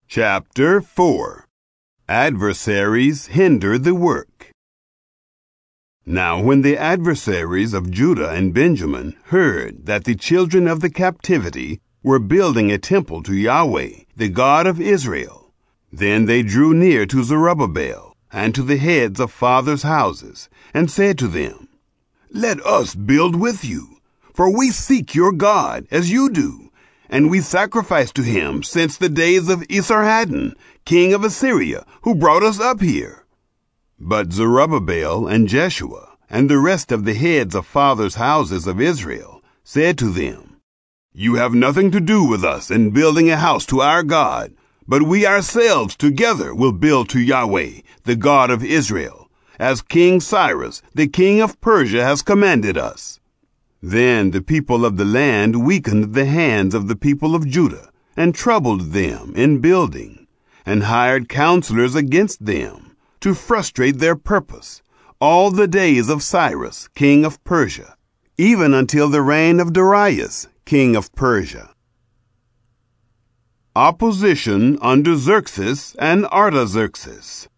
Chapter 4. Adversaries hinder the work. Now when the adversaries of Judah and Benjamin heard that the children of the captivity were building a temple to Yahweh, the God of Israel, then they drew near to Zerubbabel and to the heads of fathers' houses, and said to them, Let us build with you, for we seek your God as you do, and we sacrifice to him since the days of Esarhaddon, king of Assyria, who brought us up here. But Zerubbabel and Jeshua and the rest of the heads of fathers' houses of Israel said to them, You have nothing to do with us in building a house to our God, but we ourselves together will build to Yahweh, the God of Israel, as King Cyrus, the king of Persia, has commanded us. Then the people of the land weakened the hands of the people of Judah, and troubled them in building, and hired counselors against them, to frustrate their purpose, all the days of Cyrus, king of Persia, even until the reign of Darius, king of Persia. Opposition under Xerxes and Artaxerxes.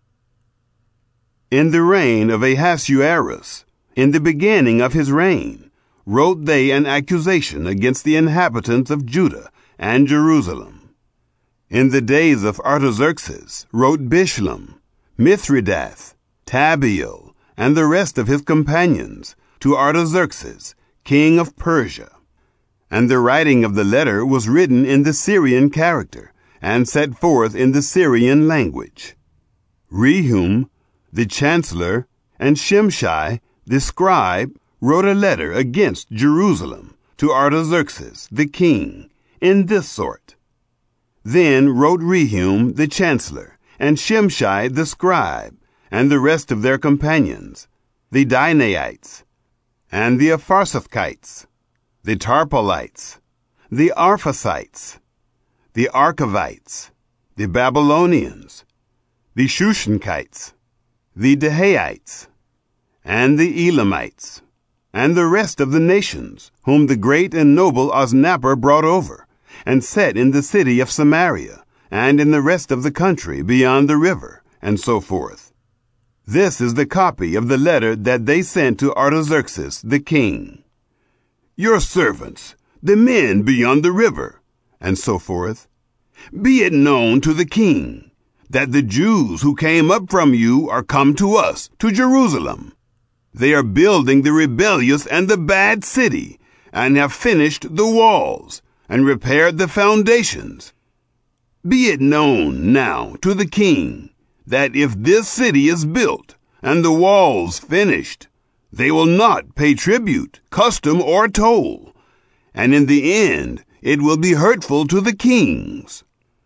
In the reign of Ahasuerus, in the beginning of his reign, wrote they an accusation against the inhabitants of Judah and Jerusalem. In the days of Artaxerxes wrote Bishlam, Mithridath, Tabeel, and the rest of his companions to Artaxerxes, king of Persia. And the writing of the letter was written in the Syrian character, and set forth in the Syrian language. Rehum, the chancellor, and Shimshai, the scribe, wrote a letter against Jerusalem to Artaxerxes, the king, in this sort. Then wrote Rehum, the chancellor, and Shimshai, the scribe, and the rest of their companions, the Dinaites, and the Apharsathites, the Tarpolites, the Arphasites, the Archavites, the Babylonians, the Shushankites, the Dahaites, and the Elamites, and the rest of the nations, whom the great and noble Osnappar brought over, and set in the city of Samaria, and in the rest of the country beyond the river, and so forth. This is the copy of the letter that they sent to Artaxerxes the king. Your servants, the men beyond the river, and so forth. Be it known to the king, that the Jews who came up from you are come to us, to Jerusalem. They are building the rebellious and the bad city, and have finished the walls, and repaired the foundations. Be it known now to the king, that if this city is built, and the walls finished, they will not pay tribute, custom, or toll, and in the end it will be hurtful to the kings.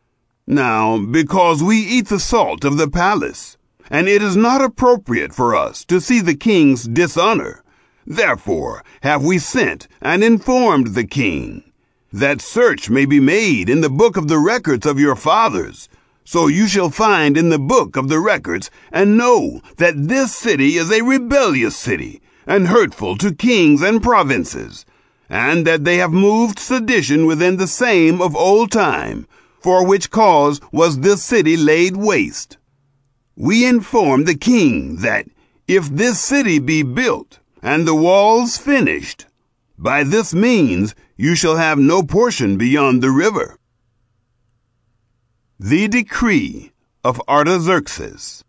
Now, because we eat the salt of the palace, and it is not appropriate for us to see the king's dishonor, therefore have we sent and informed the king, that search may be made in the book of the records of your fathers. So you shall find in the book of the records, and know that this city is a rebellious city, and hurtful to kings and provinces, and that they have moved sedition within the same of old time, for which cause was this city laid waste. We inform the king that, if this city be built, and the walls finished, by this means you shall have no portion beyond the river. The decree of Artaxerxes.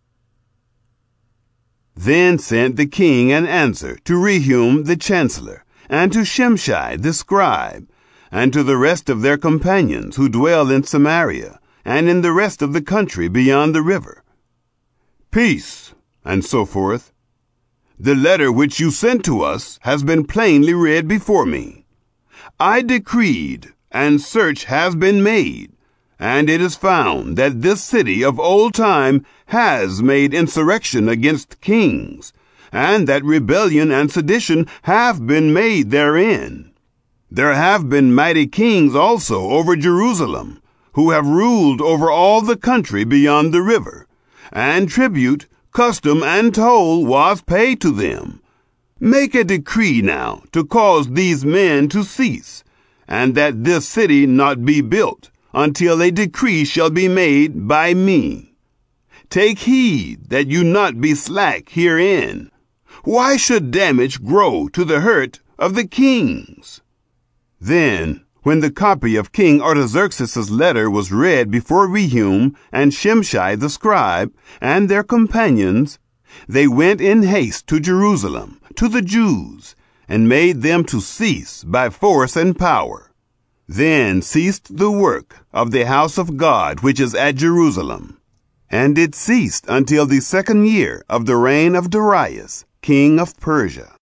Then sent the king an answer to Rehum the chancellor, and to Shimshai the scribe, and to the rest of their companions who dwell in Samaria, and in the rest of the country beyond the river. Peace, and so forth. The letter which you sent to us has been plainly read before me. I decreed, and search has been made, and it is found that this city of old time has made insurrection against kings, and that rebellion and sedition have been made therein. There have been mighty kings also over Jerusalem, who have ruled over all the country beyond the river, and tribute, custom, and toll was paid to them. Make a decree now to cause these men to cease, and that this city not be built, until a decree shall be made by me. Take heed that you not be slack herein. Why should damage grow to the hurt of the kings?" Then, when the copy of King Artaxerxes' letter was read before Rehum and Shimshai the scribe and their companions, they went in haste to Jerusalem, to the Jews, and made them to cease by force and power. Then ceased the work of the house of God which is at Jerusalem. And it ceased until the 2nd year of the reign of Darius, king of Persia.